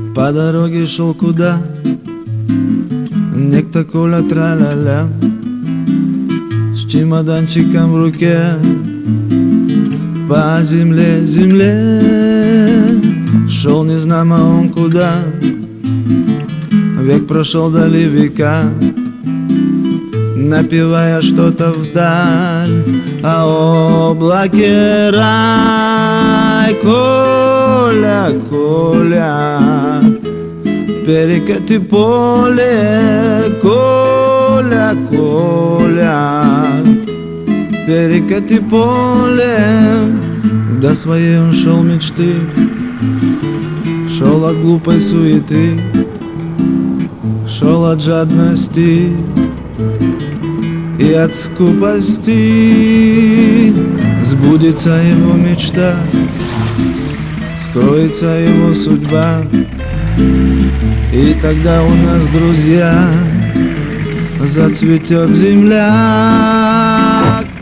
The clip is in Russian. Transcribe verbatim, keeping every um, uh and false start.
По дороге шел куда некто Коля тра-ля-ля, с чемоданчиком в руке, по земле, земле. Шел незнамо он куда, век прошел дали века, напевая что-то вдаль, а облаке рай. Коля, Коля, перекати поле, Коля, Коля, перекати поле. До своей он шел мечты, шел от глупой суеты, шел от жадности и от скупости. Сбудется его мечта, скроется его судьба, и тогда у нас, друзья, зацветет земля.